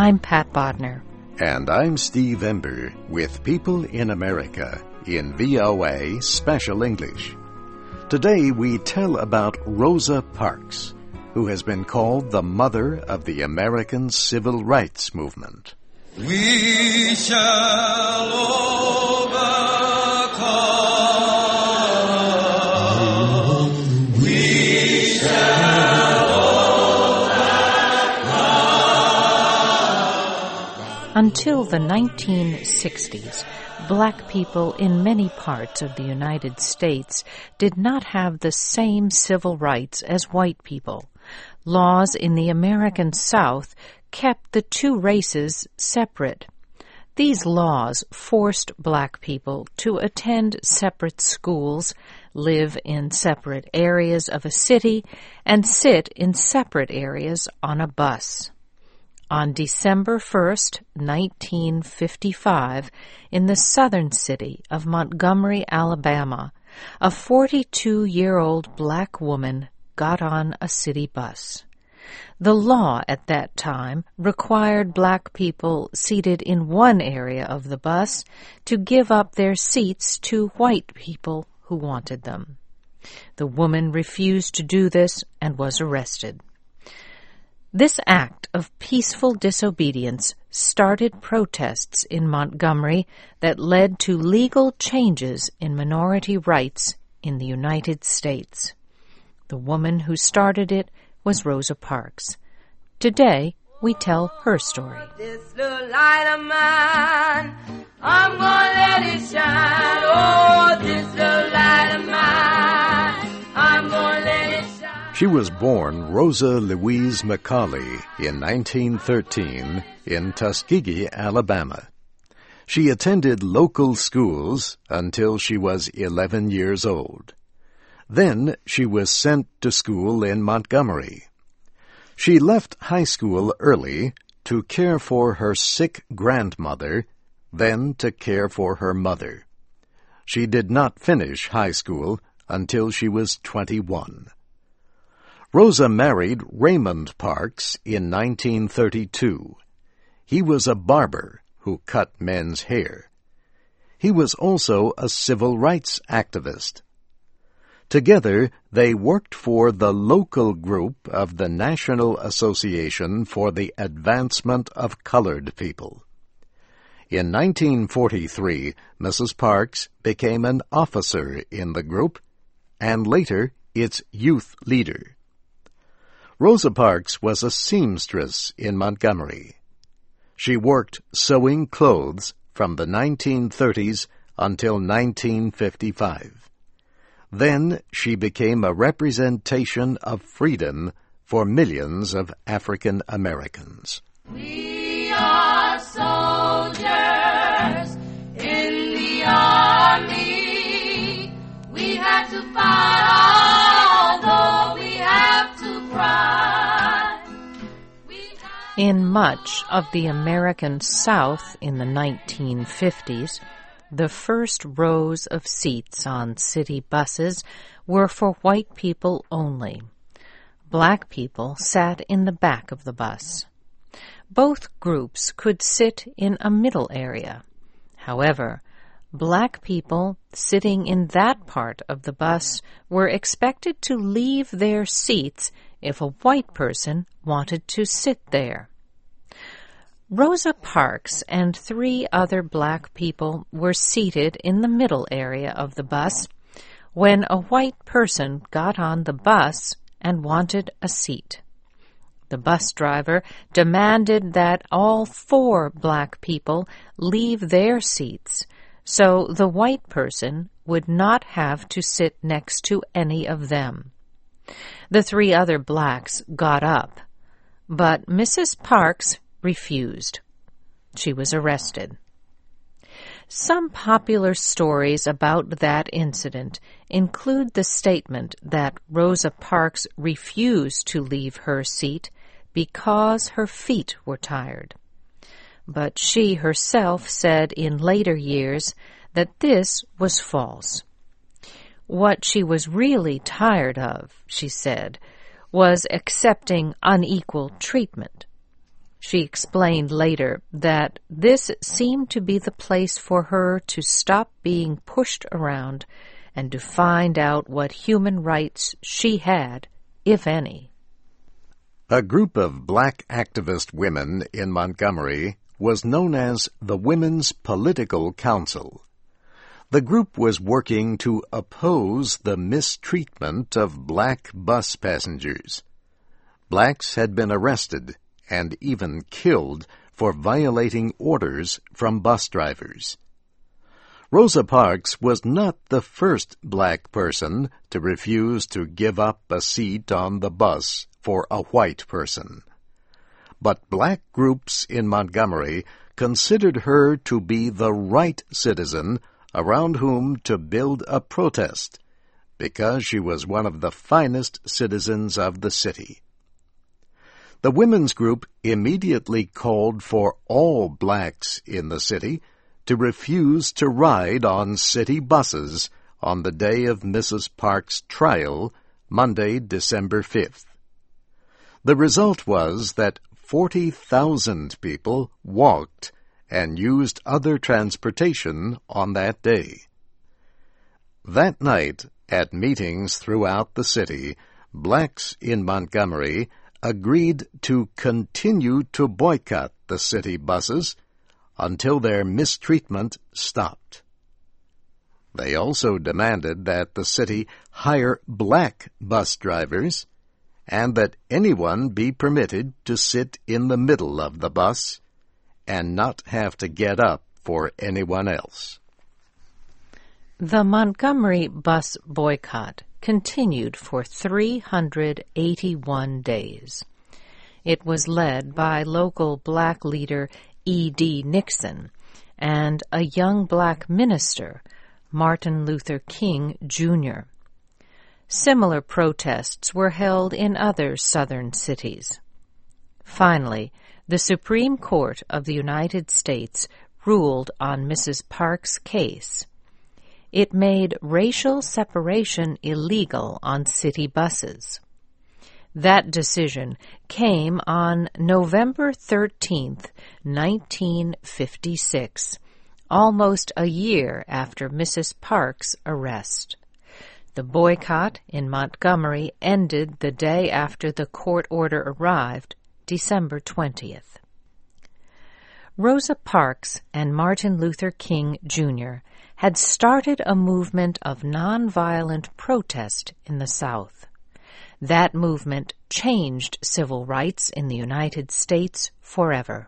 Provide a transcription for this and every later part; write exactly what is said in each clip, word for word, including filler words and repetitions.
I'm Pat Bodner. And I'm Steve Ember with People in America in V O A Special English. Today we tell about Rosa Parks, who has been called the mother of the American Civil Rights Movement. We shall overcome. We shall overcome. Until the nineteen sixties, black people in many parts of the United States did not have the same civil rights as white people. Laws in the American South kept the two races separate. These laws forced black people to attend separate schools, live in separate areas of a city, and sit in separate areas on a bus. On December first, nineteen fifty-five, in the southern city of Montgomery, Alabama, a forty-two-year-old black woman got on a city bus. The law at that time required black people seated in one area of the bus to give up their seats to white people who wanted them. The woman refused to do this and was arrested. This act of peaceful disobedience started protests in Montgomery that led to legal changes in minority rights in the United States. The woman who started it was Rosa Parks. Today, we tell her story. This little light of mine, I'm gonna let it shine. Oh, this little light of mine, I'm gonna let it shine. She was born Rosa Louise McCauley in nineteen thirteen in Tuskegee, Alabama. She attended local schools until she was eleven years old. Then she was sent to school in Montgomery. She left high school early to care for her sick grandmother, then to care for her mother. She did not finish high school until she was twenty-one. Rosa married Raymond Parks in nineteen thirty-two. He was a barber who cut men's hair. He was also a civil rights activist. Together, they worked for the local group of the National Association for the Advancement of Colored People. In nineteen forty-three, Missus Parks became an officer in the group and later its youth leader. Rosa Parks was a seamstress in Montgomery. She worked sewing clothes from the nineteen thirties until nineteen fifty-five. Then she became a representation of freedom for millions of African Americans. We are soldiers in the army. We have to fight, although we have to cry. We have In much of the American South in the nineteen fifties, the first rows of seats on city buses were for white people only. Black people sat in the back of the bus. Both groups could sit in a middle area. However, black people sitting in that part of the bus were expected to leave their seats if a white person wanted to sit there. Rosa Parks and three other black people were seated in the middle area of the bus when a white person got on the bus and wanted a seat. The bus driver demanded that all four black people leave their seats so the white person would not have to sit next to any of them. The three other blacks got up, but Missus Parks refused. She was arrested. Some popular stories about that incident include the statement that Rosa Parks refused to leave her seat because her feet were tired. But she herself said in later years that this was false. What she was really tired of, she said, was accepting unequal treatment. She explained later that this seemed to be the place for her to stop being pushed around and to find out what human rights she had, if any. A group of black activist women in Montgomery was known as the Women's Political Council. The group was working to oppose the mistreatment of black bus passengers. Blacks had been arrested and even killed for violating orders from bus drivers. Rosa Parks was not the first black person to refuse to give up a seat on the bus for a white person. But black groups in Montgomery considered her to be the right citizen around whom to build a protest, because she was one of the finest citizens of the city. The women's group immediately called for all blacks in the city to refuse to ride on city buses on the day of Missus Parks' trial, Monday, December fifth. The result was that forty thousand people walked and used other transportation on that day. That night, at meetings throughout the city, blacks in Montgomery agreed to continue to boycott the city buses until their mistreatment stopped. They also demanded that the city hire black bus drivers and that anyone be permitted to sit in the middle of the bus and not have to get up for anyone else. The Montgomery bus boycott continued for three hundred eighty-one days. It was led by local black leader E D Nixon and a young black minister, Martin Luther King, Junior Similar protests were held in other southern cities. Finally, the Supreme Court of the United States ruled on Missus Parks' case. It made racial separation illegal on city buses. That decision came on November thirteenth, nineteen fifty-six, almost a year after Missus Parks' arrest. The boycott in Montgomery ended the day after the court order arrived, December twentieth. Rosa Parks and Martin Luther King, Junior had started a movement of nonviolent protest in the South. That movement changed civil rights in the United States forever.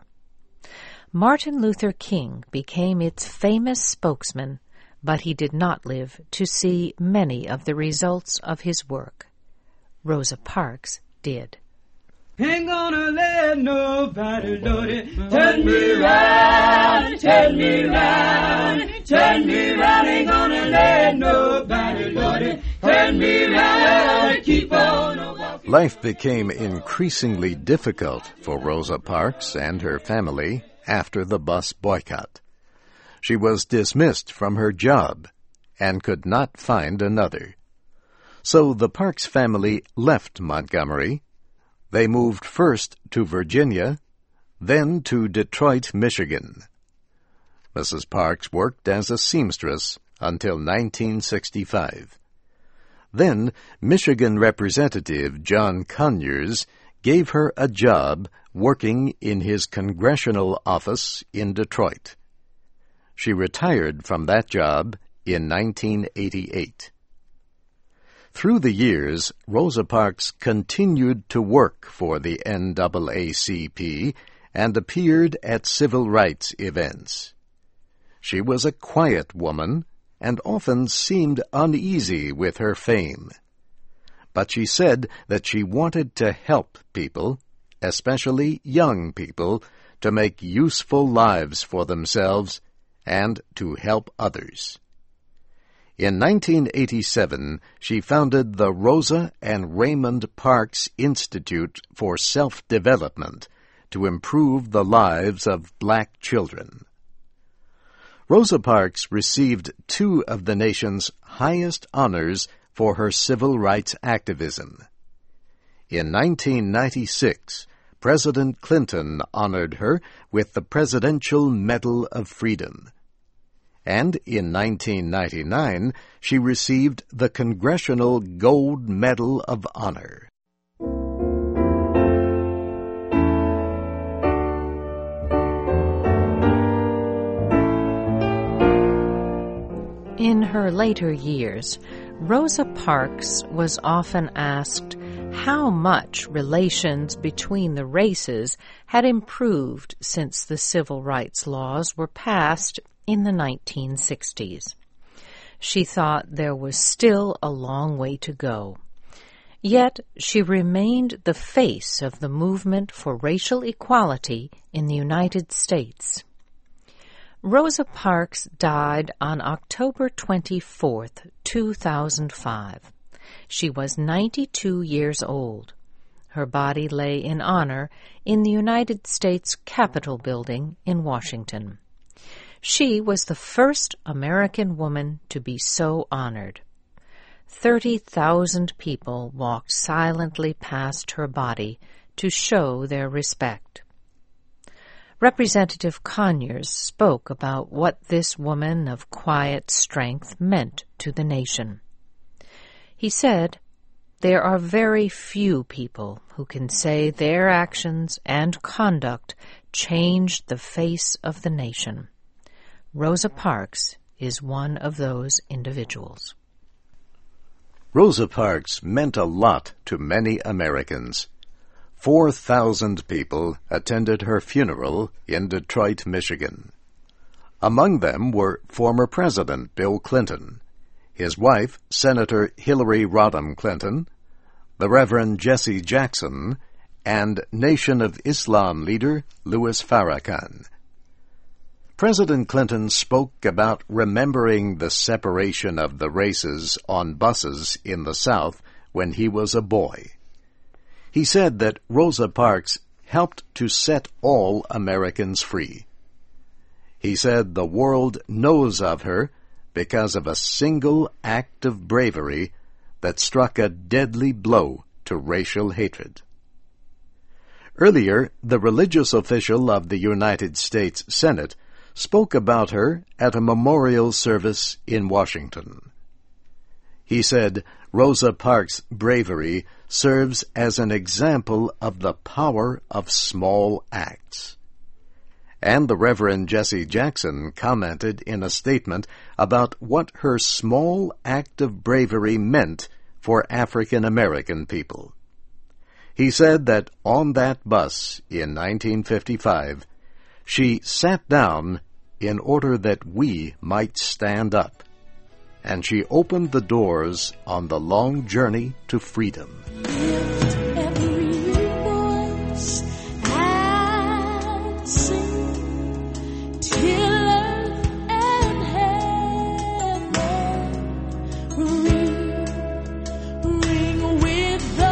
Martin Luther King became its famous spokesman, but he did not live to see many of the results of his work. Rosa Parks did. Ain't gonna let nobody load it. Turn me round, turn me round, turn me round. Ain't gonna let nobody load it. Turn me round, keep on walking. Life became increasingly difficult for Rosa Parks and her family after the bus boycott. She was dismissed from her job and could not find another. So the Parks family left Montgomery. They moved first to Virginia, then to Detroit, Michigan. Missus Parks worked as a seamstress until nineteen sixty-five. Then Michigan Representative John Conyers gave her a job working in his congressional office in Detroit. She retired from that job in nineteen eighty-eight. Through the years, Rosa Parks continued to work for the N double A C P and appeared at civil rights events. She was a quiet woman and often seemed uneasy with her fame. But she said that she wanted to help people, especially young people, to make useful lives for themselves and to help others. In nineteen eighty-seven, she founded the Rosa and Raymond Parks Institute for Self-Development to improve the lives of black children. Rosa Parks received two of the nation's highest honors for her civil rights activism. In nineteen ninety-six, President Clinton honored her with the Presidential Medal of Freedom. And in nineteen ninety-nine, she received the Congressional Gold Medal of Honor. In her later years, Rosa Parks was often asked how much relations between the races had improved since the civil rights laws were passed in the nineteen sixties. She thought there was still a long way to go. Yet she remained the face of the movement for racial equality in the United States. Rosa Parks died on October twenty-fourth, two thousand five. She was ninety-two years old. Her body lay in honor in the United States Capitol Building in Washington. She was the first American woman to be so honored. Thirty thousand people walked silently past her body to show their respect. Representative Conyers spoke about what this woman of quiet strength meant to the nation. He said, "There are very few people who can say their actions and conduct changed the face of the nation. Rosa Parks is one of those individuals." Rosa Parks meant a lot to many Americans. Four thousand people attended her funeral in Detroit, Michigan. Among them were former President Bill Clinton, his wife, Senator Hillary Rodham Clinton, the Reverend Jesse Jackson, and Nation of Islam leader Louis Farrakhan. President Clinton spoke about remembering the separation of the races on buses in the South when he was a boy. He said that Rosa Parks helped to set all Americans free. He said the world knows of her because of a single act of bravery that struck a deadly blow to racial hatred. Earlier, the religious official of the United States Senate spoke about her at a memorial service in Washington. He said Rosa Parks' bravery serves as an example of the power of small acts. And the Reverend Jesse Jackson commented in a statement about what her small act of bravery meant for African American people. He said that on that bus in nineteen fifty-five, she sat down in order that we might stand up, and she opened the doors on the long journey to freedom. Lift every voice and sing till earth and heaven ring, ring with the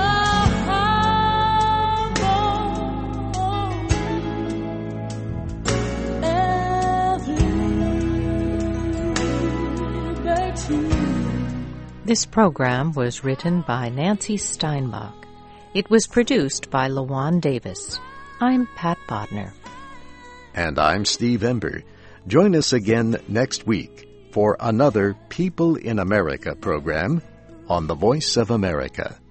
This program was written by Nancy Steinbach. It was produced by LaJuan Davis. I'm Pat Bodner. And I'm Steve Ember. Join us again next week for another People in America program on the Voice of America.